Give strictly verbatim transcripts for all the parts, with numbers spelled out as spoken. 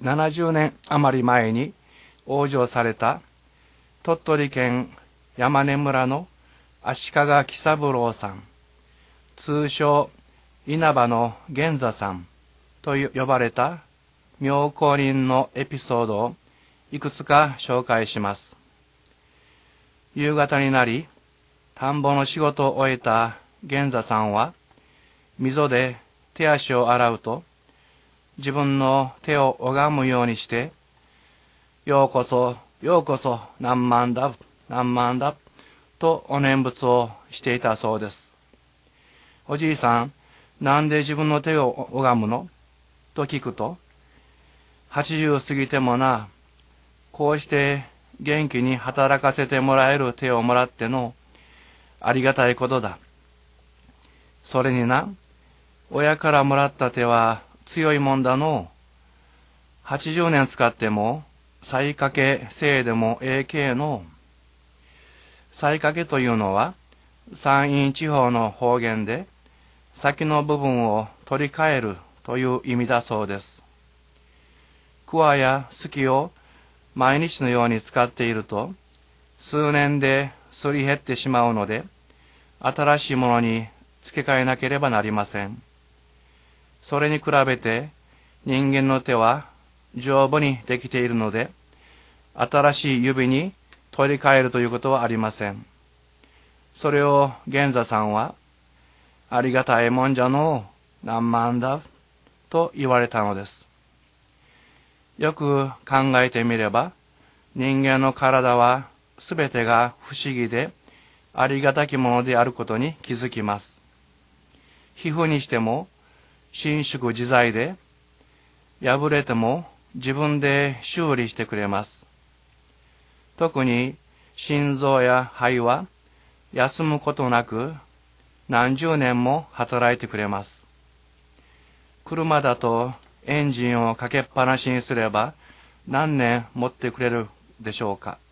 ななじゅうねん余り前に往生された鳥取県山根村の足利喜三郎さん、通称稲葉の源座さんと呼ばれた妙高人のエピソードをいくつか紹介します。夕方になり、田んぼの仕事を終えた源座さんは、溝で手足を洗うと、自分の手を拝むようにして、ようこそ、ようこそ、何万だ、何万だ、とお念仏をしていたそうです。おじいさん、なんで自分の手を拝むのと聞くと、はちじゅう過ぎてもな、こうして元気に働かせてもらえる手をもらっての、ありがたいことだ。それにな、親からもらった手は強いもんだの。はちじゅうねん使っても、才掛けせいでもええけえの。才掛けというのは、山陰地方の方言で、先の部分を取り替えるという意味だそうです。桑や隙を毎日のように使っていると、数年ですり減ってしまうので、新しいものに付け替えなければなりません。それに比べて、人間の手は丈夫にできているので、新しい指に取り替えるということはありません。それを源座さんは、ありがたいもんじゃのう、何万だ、と言われたのです。よく考えてみれば、人間の体はすべてが不思議でありがたきものであることに気づきます。皮膚にしても伸縮自在で、破れても自分で修理してくれます。特に心臓や肺は休むことなく何十年も働いてくれます。車だとエンジンをかけっぱなしにすれば何年持ってくれるでしょうか。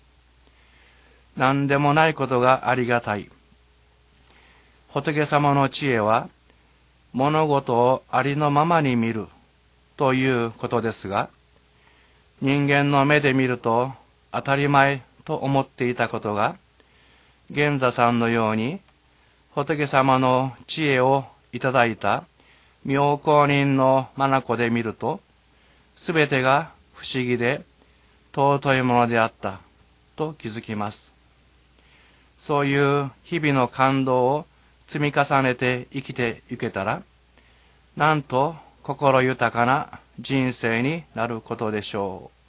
何でもないことがありがたい。仏様の知恵は物事をありのままに見るということですが、人間の目で見ると当たり前と思っていたことが、源座さんのように仏様の知恵をいただいた妙高人の眼で見ると、すべてが不思議で尊いものであったと気づきます。そういう日々の感動を積み重ねて生きていけたら、なんと心豊かな人生になることでしょう。